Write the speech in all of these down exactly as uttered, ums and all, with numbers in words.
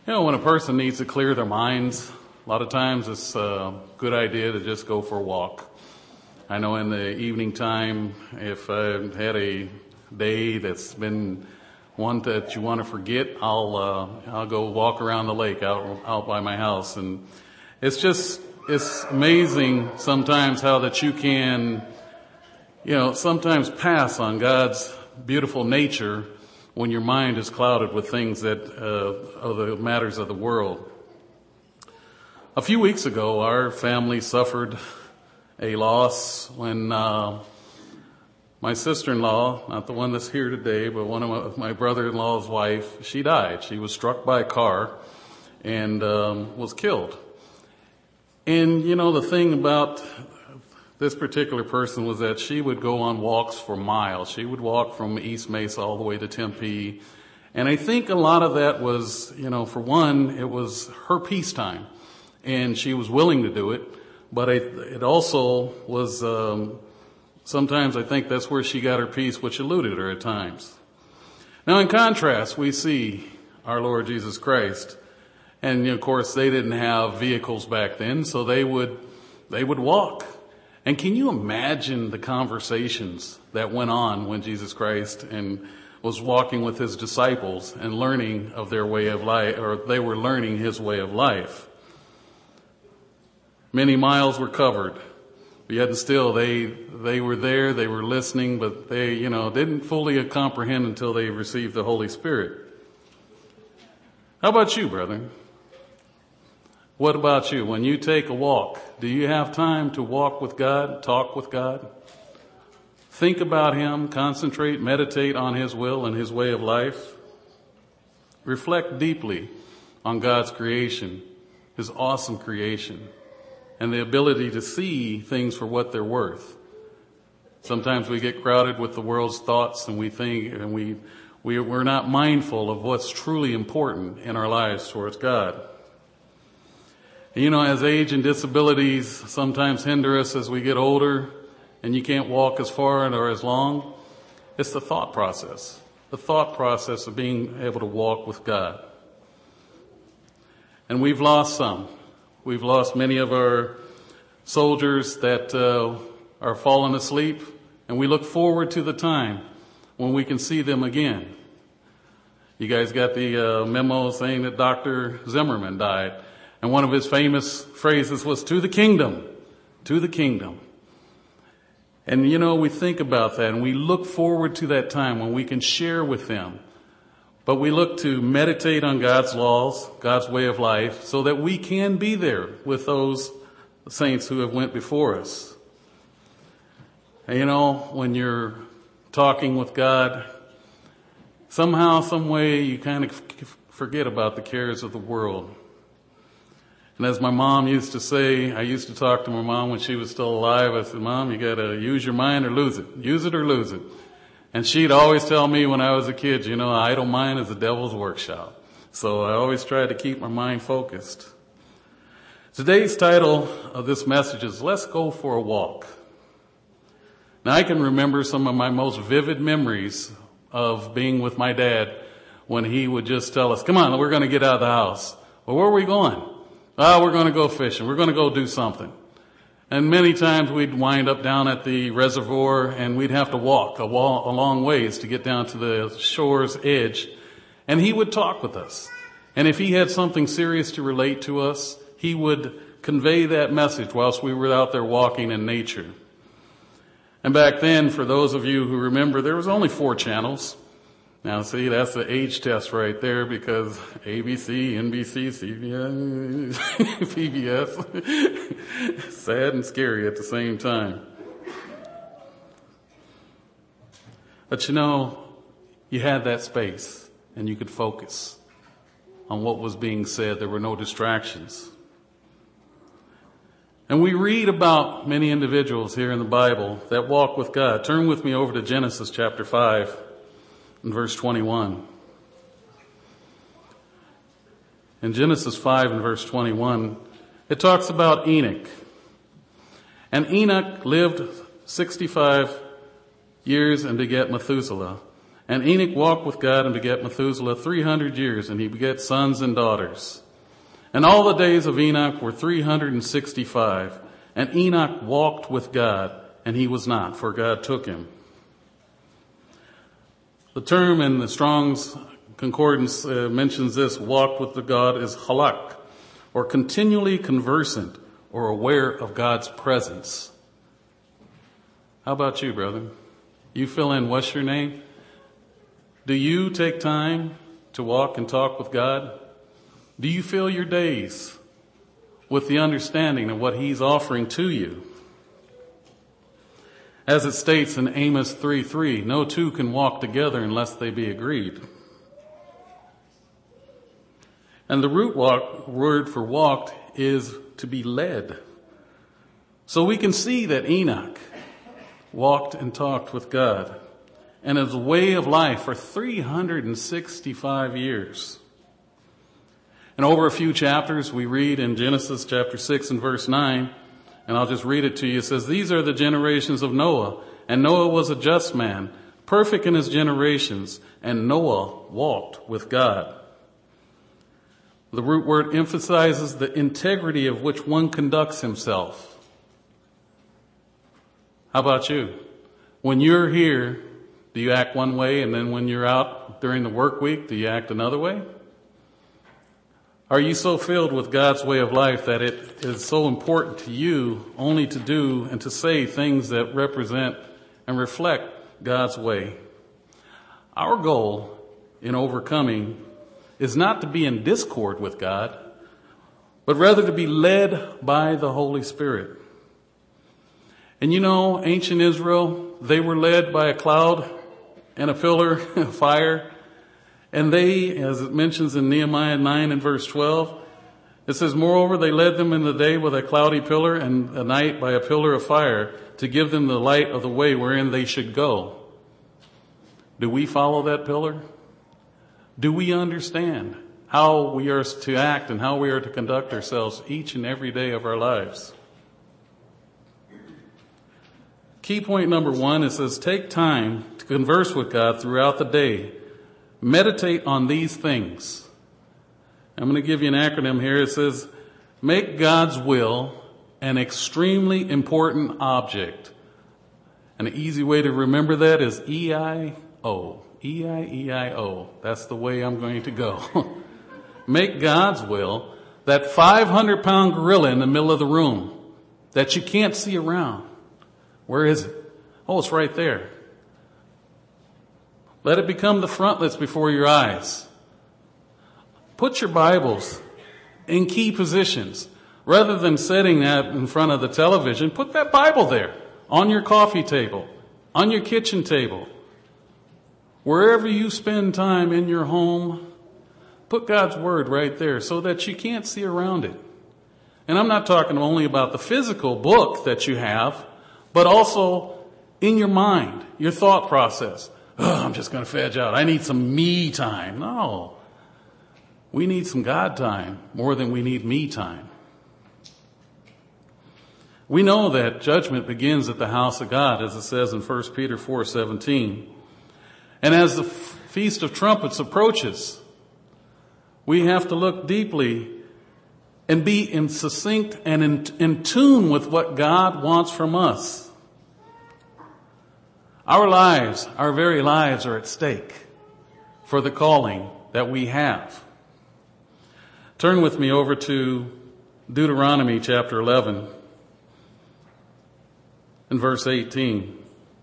You know, when a person needs to clear their minds, a lot of times it's a good idea to just go for a walk. I know in the evening time, if I've had a day that's been one that you want to forget, I'll uh, I'll go walk around the lake out out by my house, and it's just it's amazing sometimes how that you can, you know, sometimes pass on God's beautiful nature when your mind is clouded with things that uh, of the matters of the world. A few weeks ago, our family suffered a loss when uh, my sister-in-law, not the one that's here today, but one of my, my brother-in-law's wife, she died. She was struck by a car and um, was killed. And, you know, the thing about this particular person was that she would go on walks for miles. She would walk from East Mesa all the way to Tempe. And I think a lot of that was, you know, for one, it was her peacetime. And she was willing to do it. But I, it also was, um, sometimes I think that's where she got her peace, which eluded her at times. Now, in contrast, we see our Lord Jesus Christ. And, of course, they didn't have vehicles back then, so they would, they would walk. And can you imagine the conversations that went on when Jesus Christ and was walking with his disciples and learning of their way of life, or they were learning his way of life? Many miles were covered, but yet and still they, they were there, they were listening, but they, you know, didn't fully comprehend until they received the Holy Spirit. How about you, brethren? What about you? When you take a walk, do you have time to walk with God, talk with God? Think about him, concentrate, meditate on his will and his way of life. Reflect deeply on God's creation, his awesome creation, and the ability to see things for what they're worth. Sometimes we get crowded with the world's thoughts and we think, and we, we, we're not mindful of what's truly important in our lives towards God. You know, as age and disabilities sometimes hinder us as we get older and you can't walk as far or as long, it's the thought process, the thought process of being able to walk with God. And we've lost some. We've lost many of our soldiers that uh, are falling asleep, and we look forward to the time when we can see them again. You guys got the uh, memo saying that Doctor Zimmerman died. And one of his famous phrases was, "To the kingdom, to the kingdom." And, you know, we think about that and we look forward to that time when we can share with them. But we look to meditate on God's laws, God's way of life, so that we can be there with those saints who have went before us. And, you know, when you're talking with God, somehow, some way, you kind of forget about the cares of the world. And as my mom used to say, I used to talk to my mom when she was still alive. I said, "Mom, you got to use your mind or lose it. Use it or lose it." And she'd always tell me when I was a kid, you know, an idle mind is the devil's workshop. So I always tried to keep my mind focused. Today's title of this message is, "Let's Go for a Walk." Now, I can remember some of my most vivid memories of being with my dad when he would just tell us, "Come on, we're going to get out of the house." "Well, where are we going?" "Oh, we're going to go fishing. We're going to go do something." And many times we'd wind up down at the reservoir and we'd have to walk a, wall, a long ways to get down to the shore's edge. And he would talk with us. And if he had something serious to relate to us, he would convey that message whilst we were out there walking in nature. And back then, for those of you who remember, there was only four channels. Now, see, that's the age test right there, because A B C, N B C, C B S, P B S, sad and scary at the same time. But you know, you had that space and you could focus on what was being said. There were no distractions. And we read about many individuals here in the Bible that walk with God. Turn with me over to Genesis chapter five. In verse twenty-one. In Genesis five and verse twenty-one, it talks about Enoch. And Enoch lived sixty-five years and begat Methuselah. And Enoch walked with God and begat Methuselah three hundred years, and he begat sons and daughters. And all the days of Enoch were three hundred and sixty-five. And Enoch walked with God, and he was not, for God took him. The term in the Strong's Concordance uh, mentions this: walked with the God is halak, or continually conversant or aware of God's presence. How about you, brother? You fill in what's your name? Do you take time to walk and talk with God? Do you fill your days with the understanding of what He's offering to you? As it states in Amos three three, no two can walk together unless they be agreed. And the root walk, word for walked is to be led. So we can see that Enoch walked and talked with God, and his way of life for three hundred sixty-five years. And over a few chapters, we read in Genesis chapter six and verse nine, and I'll just read it to you. It says, these are the generations of Noah, and Noah was a just man, perfect in his generations, and Noah walked with God. The root word emphasizes the integrity of which one conducts himself. How about you? When you're here, do you act one way, and then when you're out during the work week, do you act another way? Are you so filled with God's way of life that it is so important to you only to do and to say things that represent and reflect God's way? Our goal in overcoming is not to be in discord with God, but rather to be led by the Holy Spirit. And you know, ancient Israel, they were led by a cloud and a pillar of fire. And they, as it mentions in Nehemiah nine and verse twelve, it says, moreover, they led them in the day with a cloudy pillar and a night by a pillar of fire to give them the light of the way wherein they should go. Do we follow that pillar? Do we understand how we are to act and how we are to conduct ourselves each and every day of our lives? Key point number one, it says, take time to converse with God throughout the day. Meditate on these things. I'm going to give you an acronym here. It says, make God's will an extremely important object. An easy way to remember that is E I O. E I E I O. That's the way I'm going to go. Make God's will that five hundred pound gorilla in the middle of the room that you can't see around. Where is it? Oh, it's right there. Let it become the frontlets before your eyes. Put your Bibles in key positions. Rather than setting that in front of the television, put that Bible there on your coffee table, on your kitchen table. Wherever you spend time in your home, put God's Word right there so that you can't see around it. And I'm not talking only about the physical book that you have, but also in your mind, your thought process. Oh, I'm just going to veg out. I need some me time. No. We need some God time more than we need me time. We know that judgment begins at the house of God, as it says in First Peter four seventeen. And as the Feast of Trumpets approaches, we have to look deeply and be in succinct and in, in tune with what God wants from us. Our lives, our very lives are at stake for the calling that we have. Turn with me over to Deuteronomy chapter eleven and verse eighteen.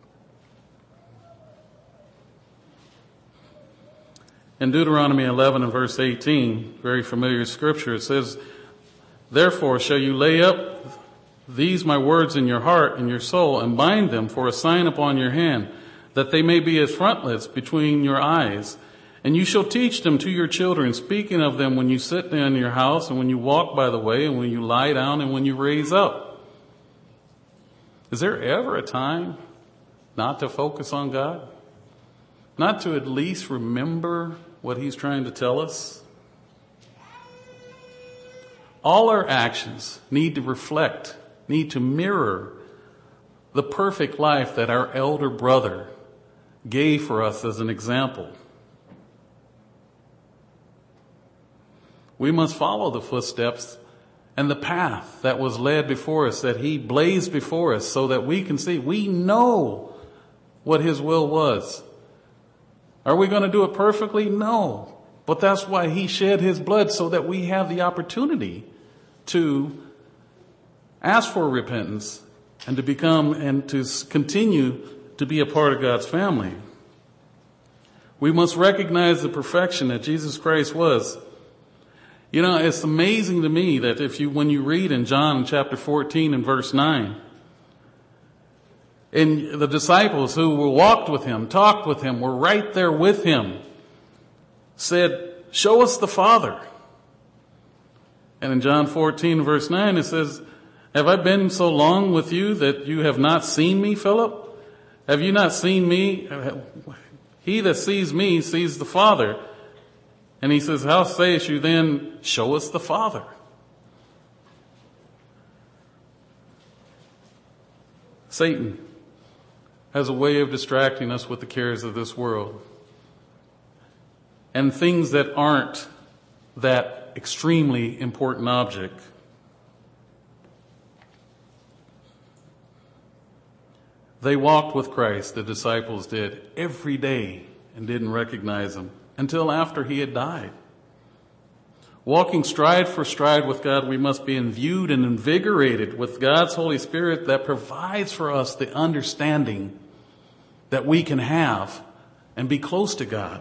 In Deuteronomy eleven and verse eighteen, very familiar scripture, it says, therefore shall you lay up these my words in your heart and your soul, and bind them for a sign upon your hand, that they may be as frontlets between your eyes. And you shall teach them to your children, speaking of them when you sit in your house, and when you walk by the way, and when you lie down, and when you raise up. Is there ever a time not to focus on God? Not to at least remember what He's trying to tell us? All our actions need to reflect, need to mirror the perfect life that our elder brother gave for us as an example. We must follow the footsteps and the path that was led before us, that he blazed before us, so that we can see, we know what his will was. Are we going to do it perfectly? No. But that's why he shed his blood, so that we have the opportunity to ask for repentance and to become and to continue to be a part of God's family. We must recognize the perfection that Jesus Christ was. You know, it's amazing to me that if you, when you read in John chapter fourteen and verse nine, and the disciples who walked with him, talked with him, were right there with him, said, show us the Father. And in John fourteen verse nine it says, have I been so long with you that you have not seen me, Philip? Have you not seen me? He that sees me sees the Father. And he says, how sayest you then, show us the Father? Satan has a way of distracting us with the cares of this world and things that aren't that extremely important object. They walked with Christ, the disciples did, every day and didn't recognize him until after he had died. Walking stride for stride with God, we must be imbued and invigorated with God's Holy Spirit that provides for us the understanding that we can have and be close to God.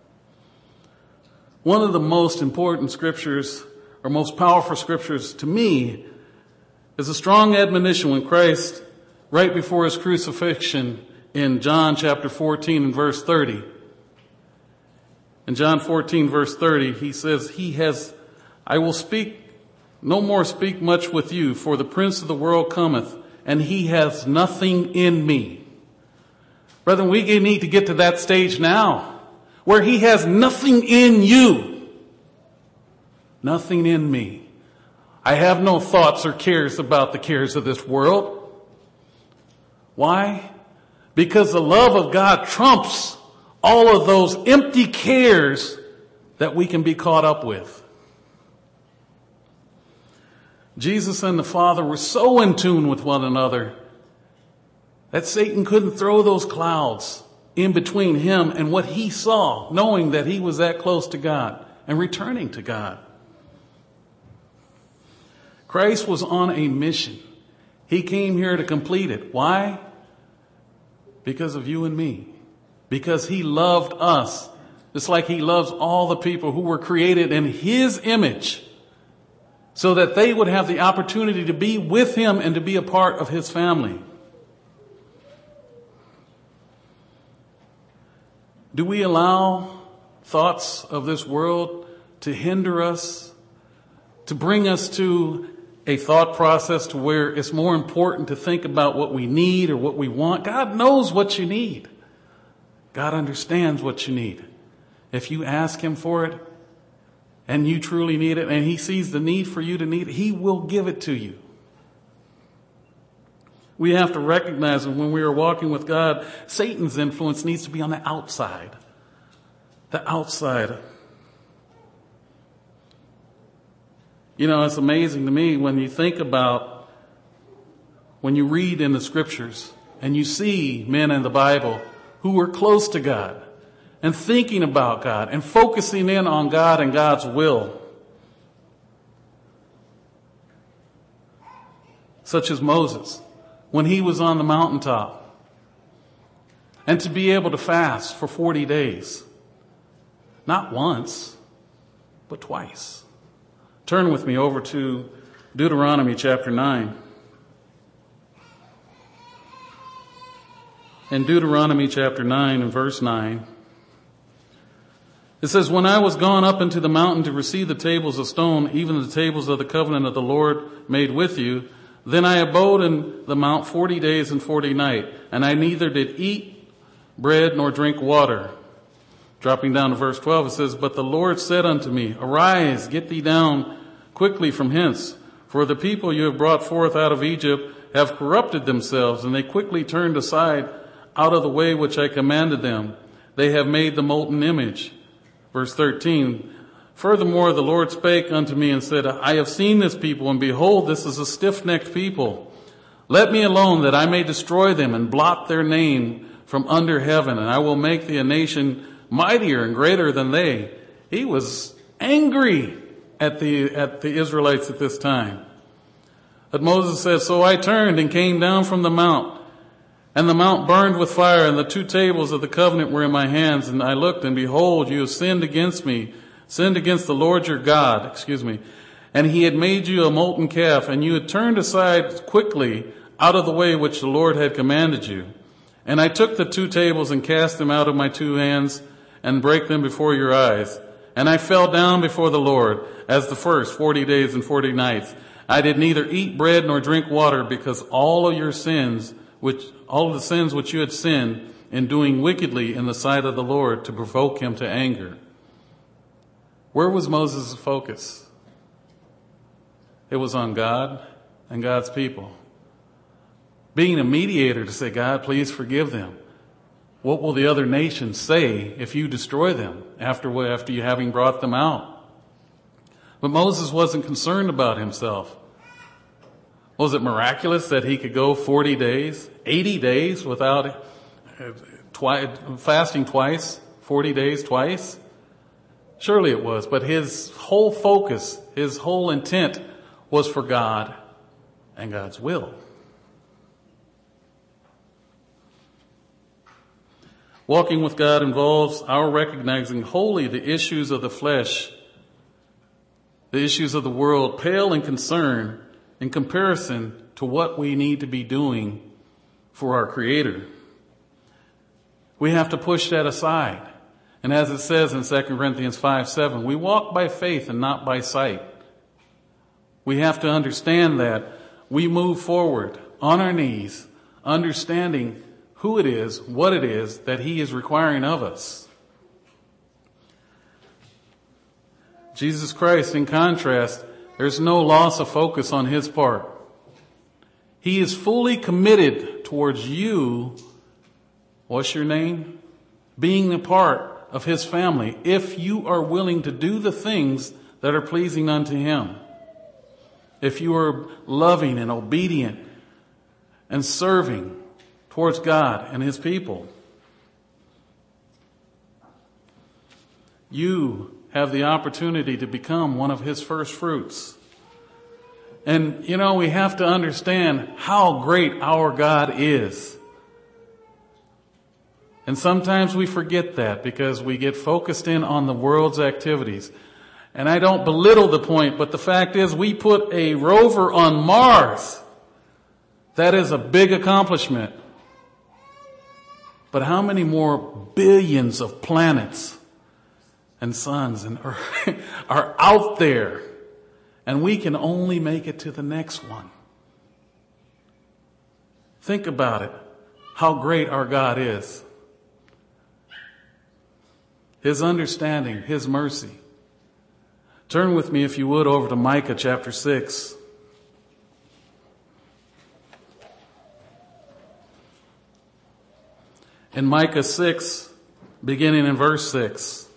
One of the most important scriptures, or most powerful scriptures to me, is a strong admonition when Christ, right before his crucifixion in John chapter fourteen and verse thirty, in John fourteen verse thirty, he says, he has, I will speak, no more speak much with you, for the prince of the world cometh, and he has nothing in me. Brethren, we need to get to that stage now, where he has nothing in you. Nothing in me. I have no thoughts or cares about the cares of this world. Why? Because the love of God trumps all of those empty cares that we can be caught up with. Jesus and the Father were so in tune with one another that Satan couldn't throw those clouds in between him and what he saw, knowing that he was that close to God and returning to God. Christ was on a mission. He came here to complete it. Why? Because of you and me. Because he loved us, just like he loves all the people who were created in his image, so that they would have the opportunity to be with him and to be a part of his family. Do we allow thoughts of this world to hinder us, to bring us to a thought process to where it's more important to think about what we need or what we want? God knows what you need. God understands what you need. If you ask him for it and you truly need it and he sees the need for you to need it, he will give it to you. We have to recognize that when we are walking with God, Satan's influence needs to be on the outside. The outside. You know, it's amazing to me when you think about, when you read in the scriptures and you see men in the Bible who were close to God and thinking about God and focusing in on God and God's will. Such as Moses, when he was on the mountaintop, and to be able to fast for forty days. Not once, but twice. Turn with me over to Deuteronomy chapter nine. In Deuteronomy chapter nine and verse nine, it says, when I was gone up into the mountain to receive the tables of stone, even the tables of the covenant of the Lord made with you, then I abode in the mount forty days and forty nights, and I neither did eat bread nor drink water. Dropping down to verse twelve, it says, but the Lord said unto me, arise, get thee down quickly from hence, for the people you have brought forth out of Egypt have corrupted themselves, and they quickly turned aside out of the way which I commanded them. They have made the molten image. Verse thirteen, furthermore, the Lord spake unto me and said, I have seen this people, and behold, this is a stiff-necked people. Let me alone, that I may destroy them and blot their name from under heaven, and I will make thee a nation mightier and greater than they. He was angry at the, at the Israelites at this time. But Moses says, so I turned and came down from the mount, and the mount burned with fire, and the two tables of the covenant were in my hands. And I looked, and behold, you have sinned against me, sinned against the Lord your God, excuse me. And he had made you a molten calf, and you had turned aside quickly out of the way which the Lord had commanded you. And I took the two tables and cast them out of my two hands, and brake them before your eyes. And I fell down before the Lord, as the first forty days and forty nights. I did neither eat bread nor drink water, because all of your sins, which all of the sins which you had sinned in doing wickedly in the sight of the Lord, to provoke him to anger. Where was Moses' focus? It was on God and God's people. Being a mediator to say, God, please forgive them. What will the other nations say if you destroy them after, after you having brought them out? But Moses wasn't concerned about himself. Was it miraculous that he could go forty days, eighty days without uh, twi- fasting twice, forty days twice? Surely it was, but his whole focus, his whole intent was for God and God's will. Walking with God involves our recognizing wholly the issues of the flesh, the issues of the world, pale in concern in comparison to what we need to be doing for our Creator. We have to push that aside. And as it says in Second Corinthians five seven, we walk by faith and not by sight. We have to understand that we move forward on our knees, understanding who it is, what it is that He is requiring of us. Jesus Christ, in contrast, there's no loss of focus on His part. He is fully committed towards you, what's your name? Being a part of His family, if you are willing to do the things that are pleasing unto Him. If you are loving and obedient and serving towards God and His people. You have the opportunity to become one of His first fruits. And, you know, we have to understand how great our God is. And sometimes we forget that because we get focused in on the world's activities. And I don't belittle the point, but the fact is we put a rover on Mars. That is a big accomplishment. But how many more billions of planets and suns and Earth are out there, and we can only make it to the next one? Think about it, how great our God is. His understanding, His mercy. Turn with me, if you would, over to Micah chapter six. In Micah six, beginning in verse six.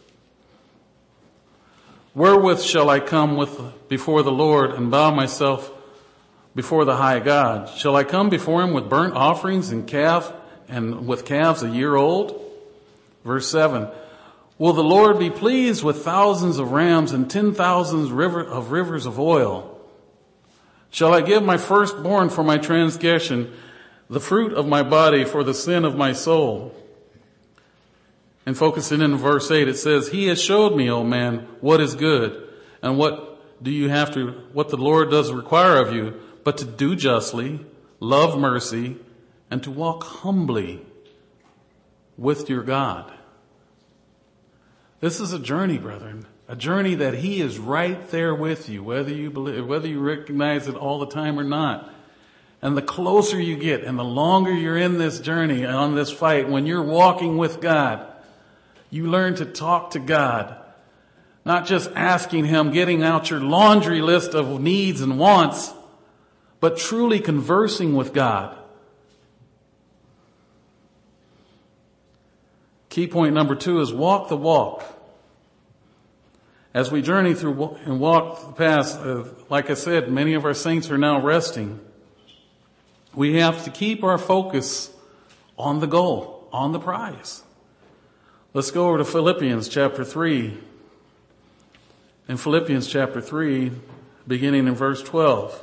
Wherewith shall I come with before the Lord and bow myself before the high God? Shall I come before Him with burnt offerings and calf and with calves a year old? Verse seven. Will the Lord be pleased with thousands of rams and ten thousands river, of rivers of oil? Shall I give my firstborn for my transgression, the fruit of my body for the sin of my soul? And focusing in verse eight, it says, He has showed me, O man, what is good, and what do you have to, what the Lord does require of you, but to do justly, love mercy, and to walk humbly with your God. This is a journey, brethren, a journey that He is right there with you, whether you believe, whether you recognize it all the time or not. And the closer you get and the longer you're in this journey, on this fight, when you're walking with God, you learn to talk to God, not just asking Him, getting out your laundry list of needs and wants, but truly conversing with God. Key point number two is walk the walk. As we journey through and walk the path, uh, like I said, many of our saints are now resting. We have to keep our focus on the goal, on the prize. Let's go over to Philippians chapter three. In Philippians chapter three, beginning in verse twelve.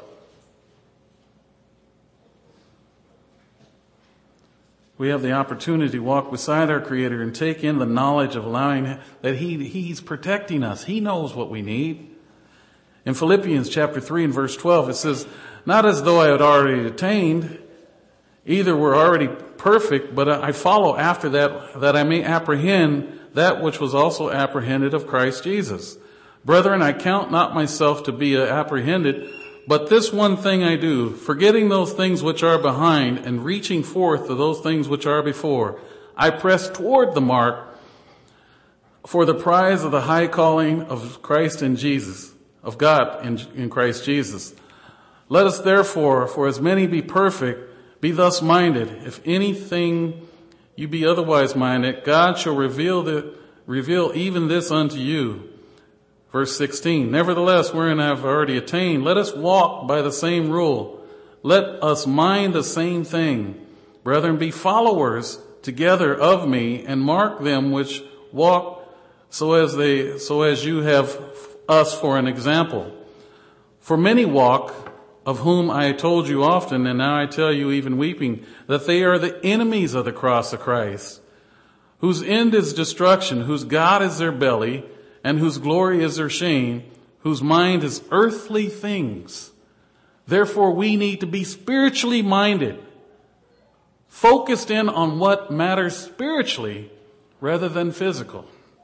We have the opportunity to walk beside our Creator and take in the knowledge of allowing that He, He's protecting us. He knows what we need. In Philippians chapter three and verse twelve, it says, not as though I had already attained, either were already perfect, but I follow after that, that I may apprehend that which was also apprehended of Christ Jesus. Brethren, I count not myself to be apprehended, but this one thing I do, forgetting those things which are behind and reaching forth to those things which are before, I press toward the mark for the prize of the high calling of Christ in Jesus, of God in, in Christ Jesus. Let us therefore, for as many be perfect, be thus minded. If anything you be otherwise minded, God shall reveal the, reveal even this unto you. Verse sixteen, nevertheless, wherein I have already attained, let us walk by the same rule. Let us mind the same thing. Brethren, be followers together of me, and mark them which walk so as they, so as you have us for an example. For many walk, of whom I told you often, and now I tell you even weeping, that they are the enemies of the cross of Christ, whose end is destruction, whose God is their belly, and whose glory is their shame, whose mind is earthly things. Therefore, we need to be spiritually minded, focused in on what matters spiritually rather than physical.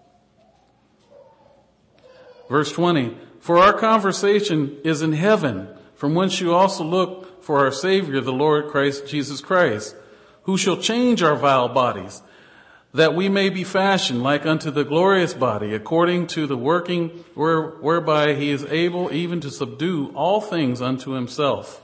Verse twenty, for our conversation is in heaven, from whence you also look for our Savior, the Lord Christ Jesus Christ, who shall change our vile bodies, that we may be fashioned like unto the glorious body, according to the working where, whereby he is able even to subdue all things unto himself.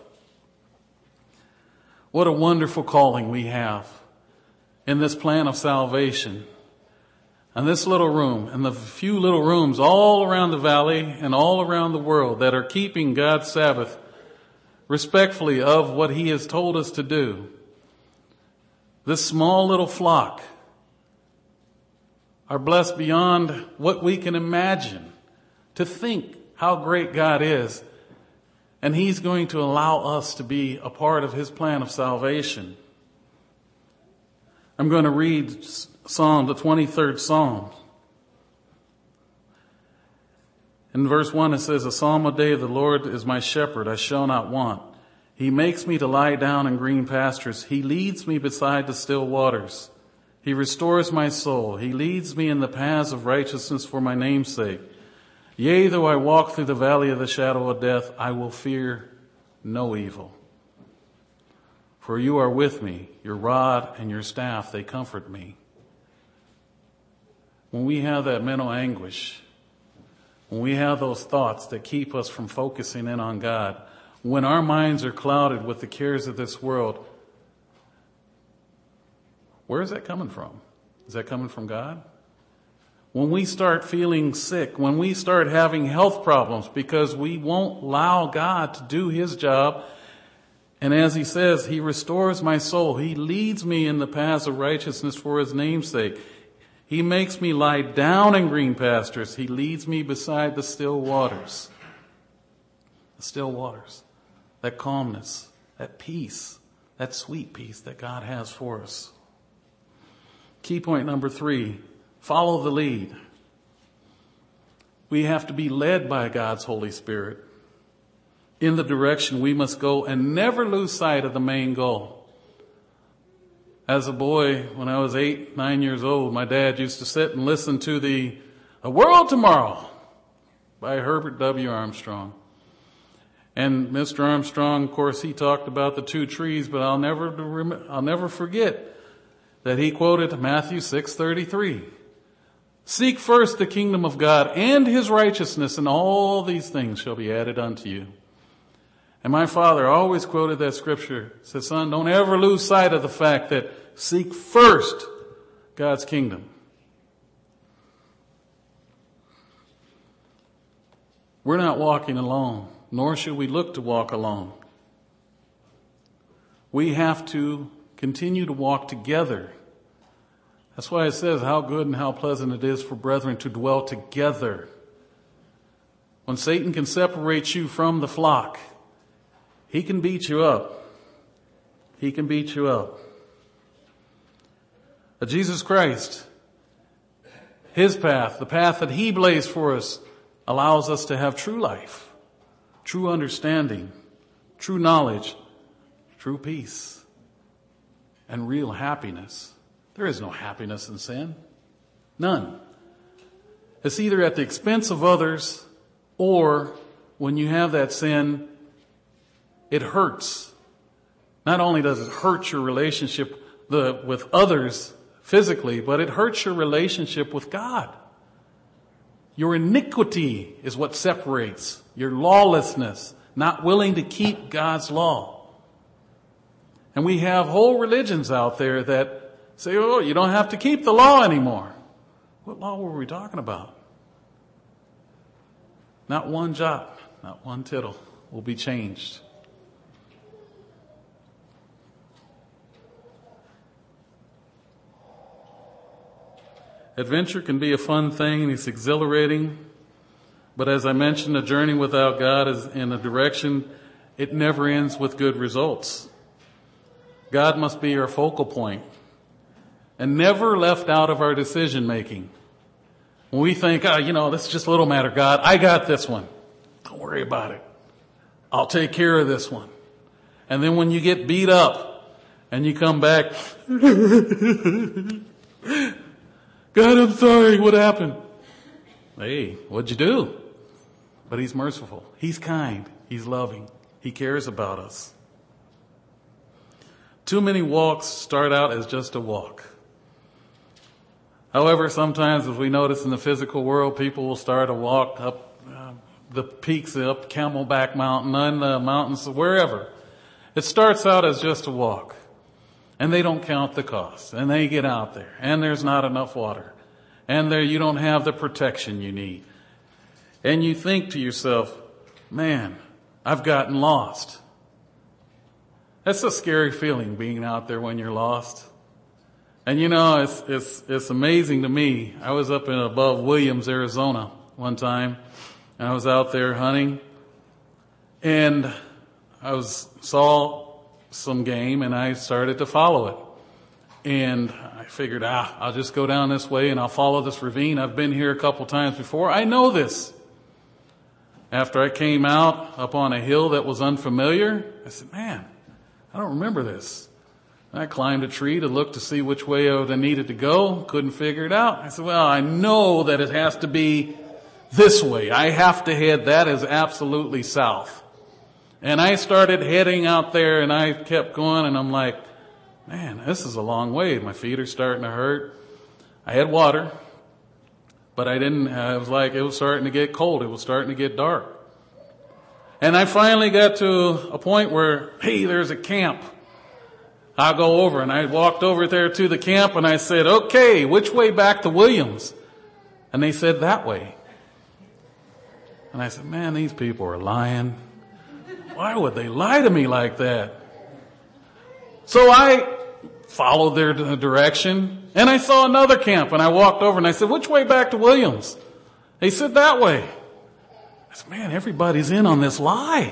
What a wonderful calling we have in this plan of salvation. And this little room, and the few little rooms all around the valley and all around the world that are keeping God's Sabbath respectfully of what he has told us to do. This small little flock are blessed beyond what we can imagine, to think how great God is. And he's going to allow us to be a part of his plan of salvation. I'm going to read Psalm, the twenty-third Psalm. In verse one it says, a psalm a day, the Lord is my shepherd, I shall not want. He makes me to lie down in green pastures. He leads me beside the still waters. He restores my soul. He leads me in the paths of righteousness for my name's sake. Yea, though I walk through the valley of the shadow of death, I will fear no evil. For you are with me, your rod and your staff, they comfort me. When we have that mental anguish, when we have those thoughts that keep us from focusing in on God, when our minds are clouded with the cares of this world, where is that coming from? Is that coming from God? When we start feeling sick, when we start having health problems because we won't allow God to do his job, and as he says, he restores my soul. He leads me in the paths of righteousness for his name's sake. He makes me lie down in green pastures. He leads me beside the still waters. The still waters. That calmness, that peace, that sweet peace that God has for us. Key point number three, follow the lead. We have to be led by God's Holy Spirit in the direction we must go and never lose sight of the main goal. As a boy, when I was eight, nine years old, my dad used to sit and listen to the A World Tomorrow by Herbert W. Armstrong. And Mister Armstrong, of course, he talked about the two trees, but I'll never, I'll never forget that he quoted Matthew six thirty-three. Seek first the kingdom of God and his righteousness, and all these things shall be added unto you. And my father always quoted that scripture. He said, son, don't ever lose sight of the fact that seek first God's kingdom. We're not walking alone, nor should we look to walk alone. We have to continue to walk together. That's why it says how good and how pleasant it is for brethren to dwell together. When Satan can separate you from the flock, he can beat you up. He can beat you up. But Jesus Christ, his path, the path that he blazed for us, allows us to have true life, true understanding, true knowledge, true peace, and real happiness. There is no happiness in sin. None. It's either at the expense of others, or when you have that sin, it hurts. Not only does it hurt your relationship the, with others physically, but it hurts your relationship with God. Your iniquity is what separates. Your lawlessness, not willing to keep God's law. And we have whole religions out there that say, oh, you don't have to keep the law anymore. What law were we talking about? Not one jot, not one tittle will be changed. Adventure can be a fun thing and it's exhilarating. But as I mentioned, a journey without God is in a direction, it never ends with good results. God must be our focal point and never left out of our decision making. When we think, oh, you know, this is just a little matter, God, I got this one. Don't worry about it. I'll take care of this one. And then when you get beat up and you come back, God, I'm sorry, what happened? Hey, what'd you do? But he's merciful. He's kind. He's loving. He cares about us. Too many walks start out as just a walk. However, sometimes as we notice in the physical world, people will start a walk up uh, the peaks up Camelback Mountain, on the mountains, wherever. It starts out as just a walk. And they don't count the cost. And they get out there. And there's not enough water. And there you don't have the protection you need. And you think to yourself, man, I've gotten lost. That's a scary feeling, being out there when you're lost. And you know, it's, it's, it's amazing to me. I was up in above Williams, Arizona one time. And I was out there hunting. And I was, saw some game and I started to follow it. And I figured, ah, I'll just go down this way and I'll follow this ravine. I've been here a couple times before. I know this. After I came out up on a hill that was unfamiliar, I said, man, I don't remember this. I climbed a tree to look to see which way I needed to go. Couldn't figure it out. I said, well, I know that it has to be this way. I have to head. That is absolutely south. And I started heading out there and I kept going and I'm like, man, this is a long way. My feet are starting to hurt. I had water, but I didn't, I was like, it was starting to get cold. It was starting to get dark. And I finally got to a point where, hey, there's a camp. I'll go over. And I walked over there to the camp and I said, okay, which way back to Williams? And they said that way. And I said, man, these people are lying. Why would they lie to me like that? So I followed their direction and I saw another camp and I walked over and I said, which way back to Williams? They said that way. I said, man, everybody's in on this lie.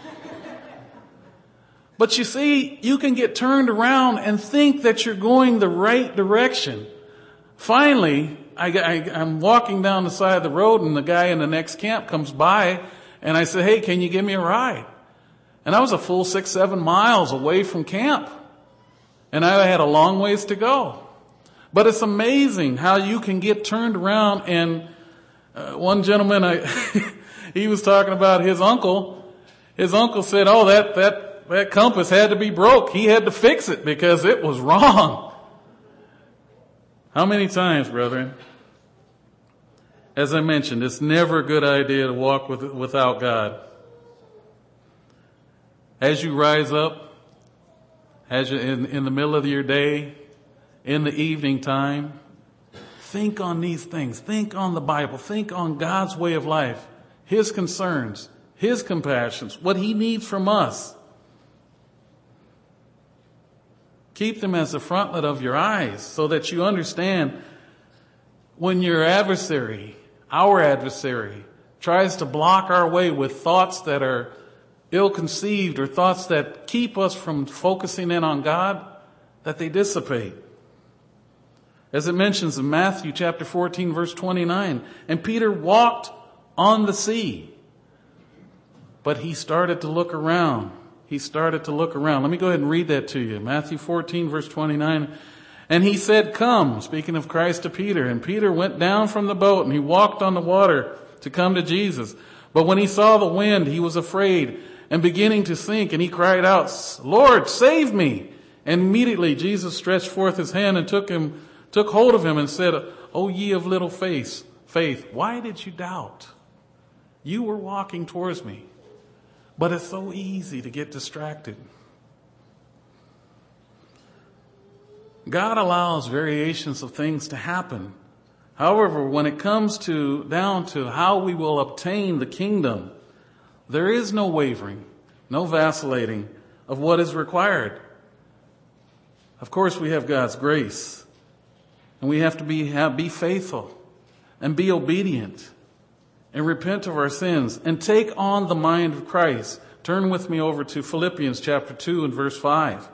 But you see, you can get turned around and think that you're going the right direction. Finally, I, I, I'm walking down the side of the road and the guy in the next camp comes by and I said, hey, can you give me a ride? And I was a full six, seven miles away from camp. And I had a long ways to go. But it's amazing how you can get turned around. And uh, one gentleman, I he was talking about his uncle. His uncle said, oh, that, that, that compass had to be broke. He had to fix it because it was wrong. How many times, brethren? As I mentioned, it's never a good idea to walk with, without God. As you rise up, as you in, in the middle of your day, in the evening time, think on these things. Think on the Bible. Think on God's way of life, His concerns, His compassions, what He needs from us. Keep them as the frontlet of your eyes so that you understand when your adversary, our adversary, tries to block our way with thoughts that are ill-conceived or thoughts that keep us from focusing in on God, that they dissipate. As it mentions in Matthew chapter fourteen, verse twenty-nine, and Peter walked on the sea, but he started to look around. He started to look around. Let me go ahead and read that to you. Matthew fourteen, verse twenty-nine. And he said, come, speaking of Christ to Peter. And Peter went down from the boat and he walked on the water to come to Jesus. But when he saw the wind, he was afraid and beginning to sink. And he cried out, Lord, save me. And immediately Jesus stretched forth his hand and took him, took hold of him and said, O ye of little faith, faith, why did you doubt? You were walking towards me. But it's so easy to get distracted. God allows variations of things to happen. However, when it comes to down to how we will obtain the kingdom, there is no wavering, no vacillating of what is required. Of course, we have God's grace, and we have to be have, be faithful and be obedient and repent of our sins and take on the mind of Christ. Turn with me over to Philippians chapter two and verse five.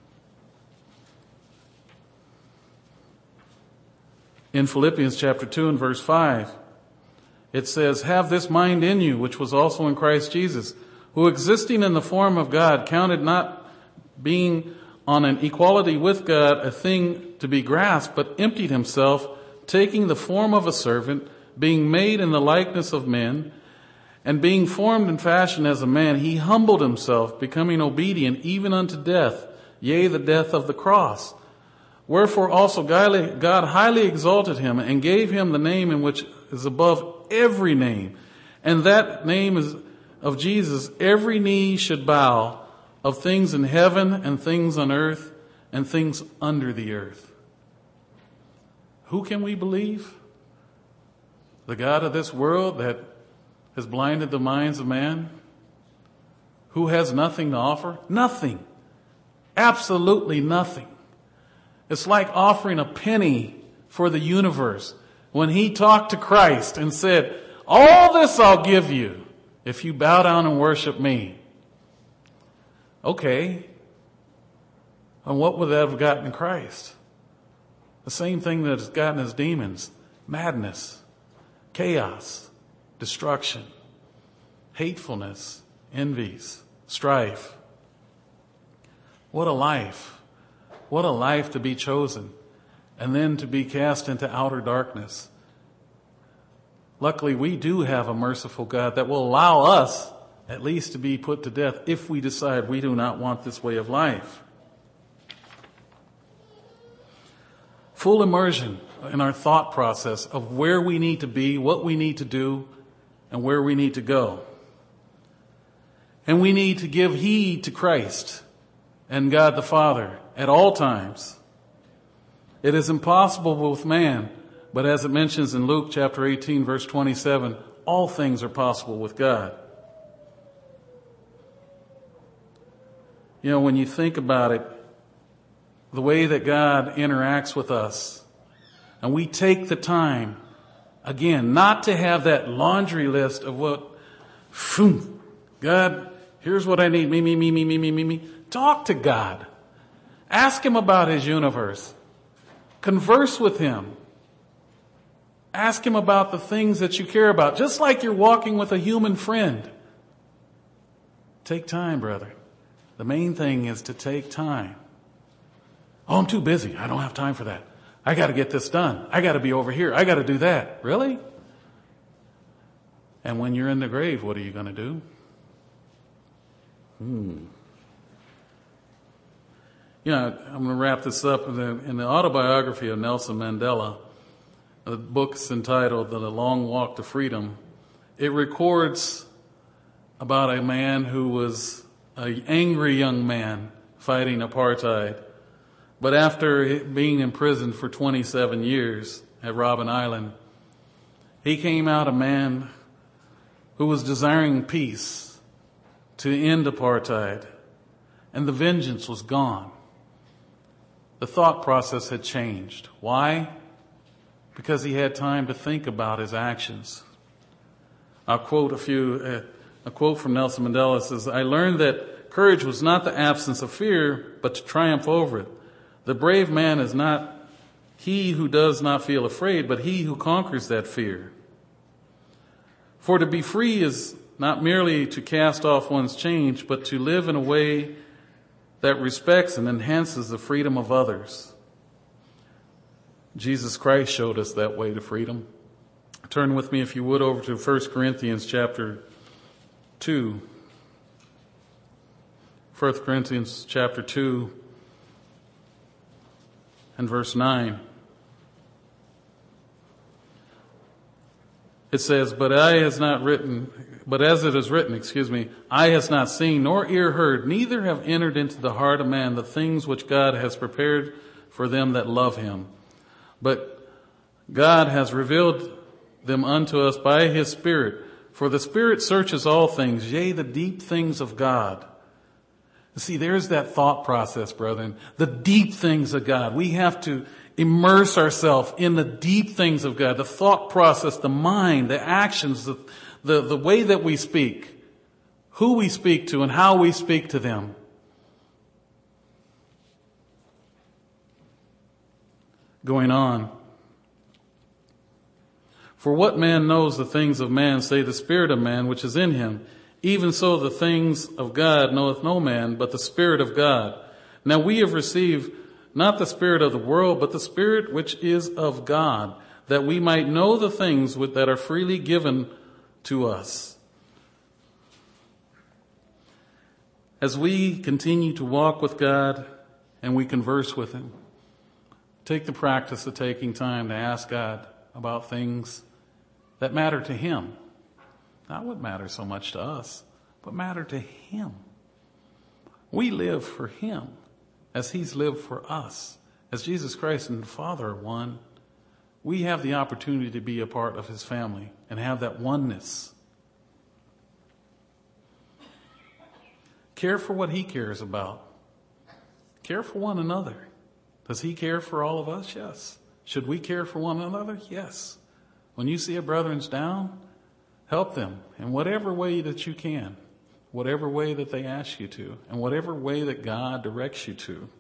In Philippians chapter two and verse five, it says, have this mind in you, which was also in Christ Jesus, who existing in the form of God, counted not being on an equality with God a thing to be grasped, but emptied himself, taking the form of a servant, being made in the likeness of men, and being formed and fashioned as a man, he humbled himself, becoming obedient even unto death, yea, the death of the cross. Wherefore also God highly exalted him and gave him the name in which is above every name. And that name is of Jesus, every knee should bow, of things in heaven and things on earth and things under the earth. Who can we believe? The God of this world that has blinded the minds of man? Who has nothing to offer? Nothing. Absolutely nothing. It's like offering a penny for the universe when he talked to Christ and said, all this I'll give you if you bow down and worship me. Okay. And what would that have gotten Christ? The same thing that has gotten his demons. Madness, chaos, destruction, hatefulness, envies, strife. What a life. What a life to be chosen and then to be cast into outer darkness. Luckily, we do have a merciful God that will allow us at least to be put to death if we decide we do not want this way of life. Full immersion in our thought process of where we need to be, what we need to do, and where we need to go. And we need to give heed to Christ and God the Father at all times. It is impossible with man, but as it mentions in Luke chapter eighteen, verse twenty-seven, all things are possible with God. You know, when you think about it, the way that God interacts with us, and we take the time, again, not to have that laundry list of what, phew, God, here's what I need, me, me, me, me, me, me, me, me. Talk to God. Ask him about his universe. Converse with him. Ask him about the things that you care about, just like you're walking with a human friend. Take time, brother. The main thing is to take time. Oh, I'm too busy. I don't have time for that. I got to get this done. I got to be over here. I got to do that. Really? And when you're in the grave, what are you going to do? Hmm. You know, I'm going to wrap this up. In the, in the autobiography of Nelson Mandela, the book's entitled The Long Walk to Freedom. It records about a man who was an angry young man fighting apartheid, But after being imprisoned for twenty-seven years at Robben Island, he came out a man who was desiring peace to end apartheid, and the vengeance was gone. The thought process had changed. Why? Because he had time to think about his actions. I'll quote a few, uh, a quote from Nelson Mandela says, "I learned that courage was not the absence of fear, but to triumph over it. The brave man is not he who does not feel afraid, but he who conquers that fear. For to be free is not merely to cast off one's chains, but to live in a way that respects and enhances the freedom of others." Jesus Christ showed us that way to freedom. Turn with me, if you would, over to First Corinthians chapter two. First Corinthians chapter two and verse nine. It says, "But eye has not written, but as it is written, excuse me, eye has not seen, nor ear heard, neither have entered into the heart of man the things which God has prepared for them that love him. But God has revealed them unto us by his Spirit. For the Spirit searches all things, yea, the deep things of God." See, there's that thought process, brethren. The deep things of God. We have to immerse ourselves in the deep things of God. The thought process, the mind, the actions, the, the, the way that we speak, who we speak to and how we speak to them. Going on. "For what man knows the things of man, save the spirit of man which is in him? Even so the things of God knoweth no man, but the Spirit of God. Now we have received not the spirit of the world, but the Spirit which is of God, that we might know the things that are freely given to us." As we continue to walk with God and we converse with him, take the practice of taking time to ask God about things that matter to him. Not what matters so much to us, but matter to him. We live for him as he's lived for us. As Jesus Christ and the Father are one, we have the opportunity to be a part of his family and have that oneness. Care for what he cares about. Care for one another. Does he care for all of us? Yes. Should we care for one another? Yes. When you see a brethren's down, help them in whatever way that you can, whatever way that they ask you to, and whatever way that God directs you to.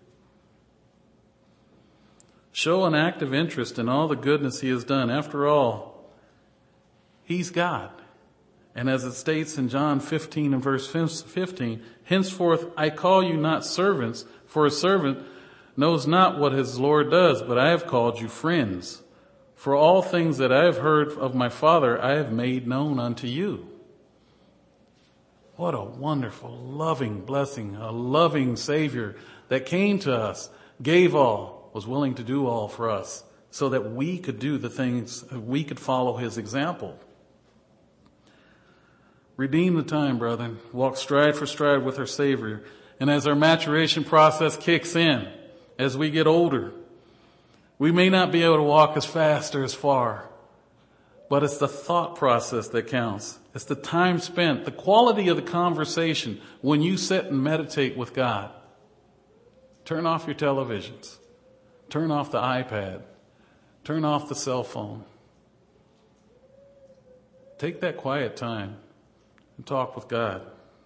Show an active interest in all the goodness he has done. After all, he's God. And as it states in John fifteen and verse fifteen, "Henceforth I call you not servants, for a servant knows not what his Lord does, but I have called you friends. For all things that I have heard of my Father, I have made known unto you." What a wonderful, loving blessing, a loving Savior that came to us, gave all, was willing to do all for us, so that we could do the things, we could follow his example. Redeem the time, brethren. Walk stride for stride with our Savior. And as our maturation process kicks in, as we get older, we may not be able to walk as fast or as far, but it's the thought process that counts. It's the time spent, the quality of the conversation when you sit and meditate with God. Turn off your televisions. Turn off the iPad. Turn off the cell phone. Take that quiet time and talk with God.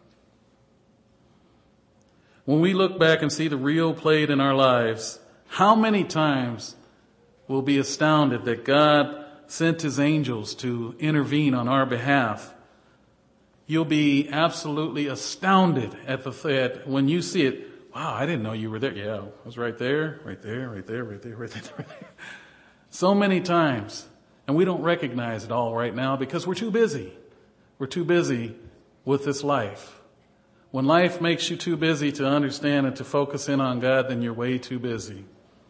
When we look back and see the real played in our lives, how many times we'll be astounded that God sent his angels to intervene on our behalf. You'll be absolutely astounded at the at when you see it. Wow, I didn't know you were there. Yeah, I was right there, right there, right there, right there, right there, right there. So many times. And we don't recognize it all right now because we're too busy. We're too busy with this life. When life makes you too busy to understand and to focus in on God, then you're way too busy.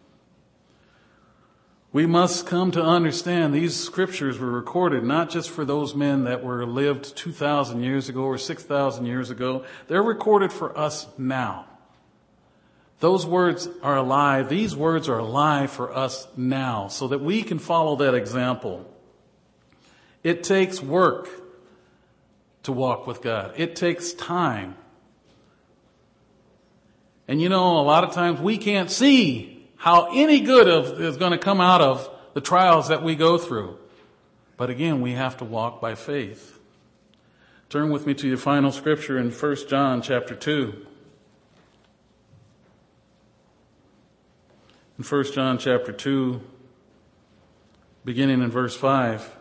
We must come to understand these scriptures were recorded not just for those men that were lived two thousand years ago or six thousand years ago. They're recorded for us now. Those words are alive. These words are alive for us now so that we can follow that example. It takes work to walk with God. It takes time. And you know, a lot of times we can't see how any good of, is going to come out of the trials that we go through. But again, we have to walk by faith. Turn with me to your final scripture in First John chapter two. In First John chapter two, beginning in verse five,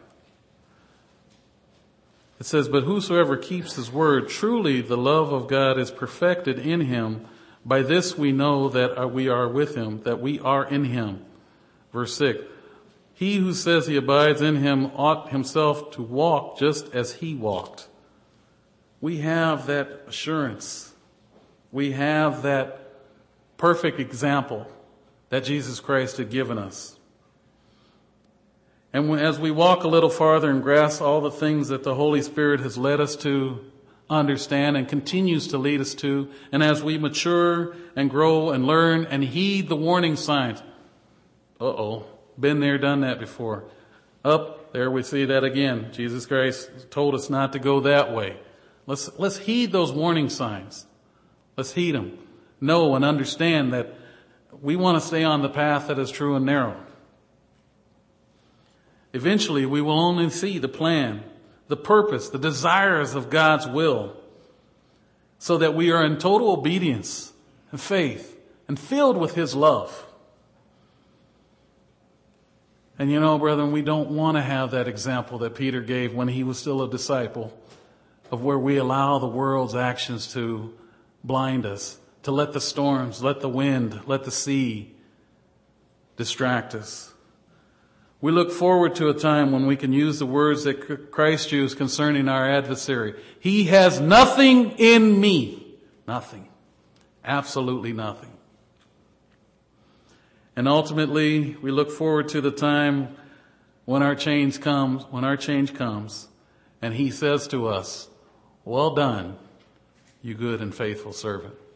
it says, "But whosoever keeps his word, truly the love of God is perfected in him. By this we know that we are with him, that we are in him." Verse six, "He who says he abides in him ought himself to walk just as he walked." We have that assurance. We have that perfect example that Jesus Christ had given us. And as we walk a little farther and grasp all the things that the Holy Spirit has led us to understand and continues to lead us to, and as we mature and grow and learn and heed the warning signs, uh-oh, been there, done that before. Up there we see that again. Jesus Christ told us not to go that way. Let's, let's heed those warning signs. Let's heed them. Know and understand that we want to stay on the path that is true and narrow. Eventually, we will only see the plan, the purpose, the desires of God's will, so that we are in total obedience and faith and filled with His love. And you know, brethren, we don't want to have that example that Peter gave when he was still a disciple, of where we allow the world's actions to blind us, to let the storms, let the wind, let the sea distract us. We look forward to a time when we can use the words that Christ used concerning our adversary. He has nothing in me. Nothing. Absolutely nothing. And ultimately, we look forward to the time when our change comes, when our change comes, and He says to us, "Well done, you good and faithful servant."